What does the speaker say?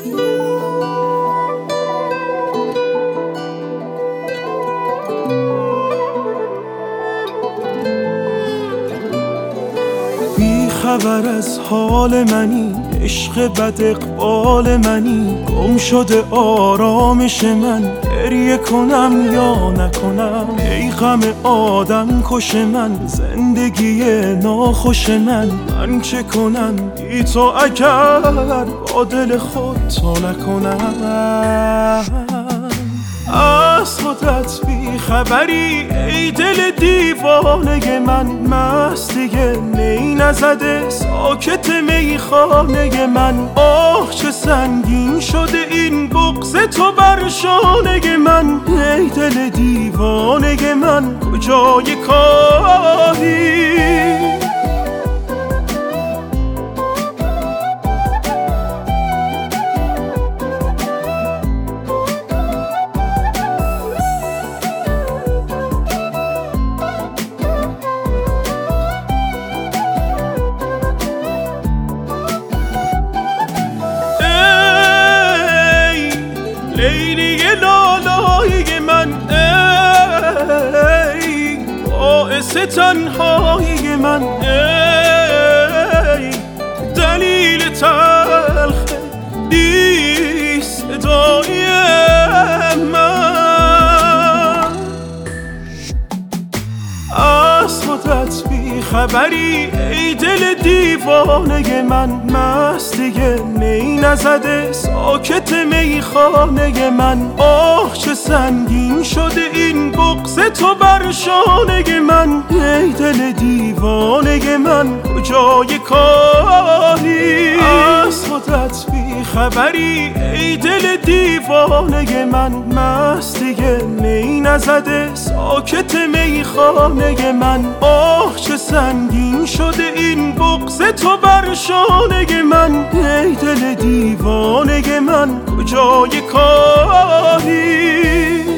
خبر از حال منی، عشق بد اقبال منی، گم شده آرامش من، گریه کنم یا نکنم. ای غم آدم کش من، زندگی ناخوش من چه کنم بی تو اگر با دل خود تو نکنم. از خودت بی خبری ای دل دیوانه من، مست دیگه می نزده ساکت میخانه من. آه چه سنگین شده این بغض تو بر شانه من. ای دل دیوانه من کجای کاری؟ لیلی لالایی من، ای باعث تنهایی من، ای دلیل تلخ بی صدای من. از خودت بی خبری ای دل دیوانه من، مست دیگه می نزده ساکت میخانه من. آه چه سنگین شده این بغض تو بر شانه من. ای دل دیوانه من کجای کاری؟ از خودت بی خبری ای دل دیوانه من، مست دیگه می نزده ساکت میخانه من. آه چه سنگین شده این بغض تو بر شانه من. ای دل دیوانه من کجای کاری؟